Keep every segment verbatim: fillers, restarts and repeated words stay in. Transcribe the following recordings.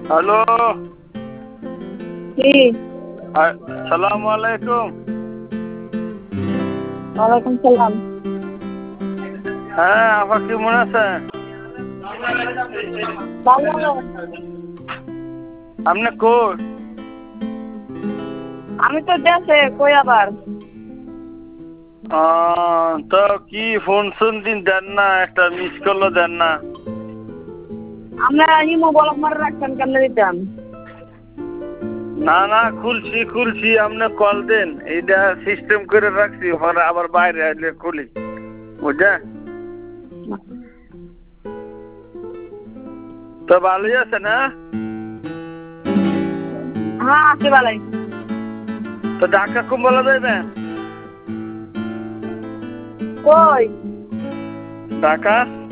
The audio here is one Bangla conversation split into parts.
হ্যালো কি আসসালামু আলাইকুম। ওয়ালাইকুম সালাম। হ্যাঁ আপা কেমন আছেন? ভালো। আপনি কই? আমি তো দেশে, কই আবার? তো কি ফোন শুন দিন দেন না, একটা মিস কলও দেন না। আমরা ইমো ব্লক মারে রাখছেন কেমনে দিতাম? না না খুলছি খুলছি, আপনি কল দেন, এইটা সিস্টেম করে রাখছি, পরে আবার বাইরে আসলে খুলি, বুঝছেন? তো ভালোই আছে না? হ্যাঁ আছি ভালোই। তো ঢাকা কুম্বলা যাইবেন? কই? ঢাকা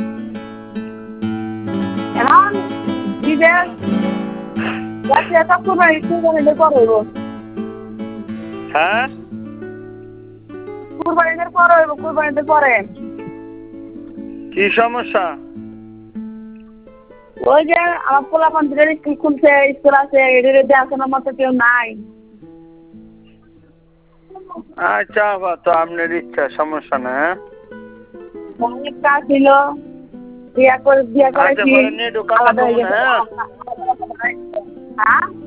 এখন বিদেশ যাচ্ছি, এটা কুরবানি কুরবানিদের পর হইব। হ্যাঁ কুরবানিদের পর হইব, কুরবানিদের পরে। কি সমস্যা? ওই যে আমার পোলা পান্তিদের স্কুল খুলছে, স্কুল আছে, এদের দেখাশোনার মতো কেউ নাই। আচ্ছা আপা, তো আপনার ইচ্ছা, সমস্যা না। অনেক কাজ ছিল, বিয়া করে বিয়া আচ্ছা করেছি, পরে নিয়ে ঢোকা আলাদা হয়ে কমন। গেছে। হ্যাঁ হ্যাঁ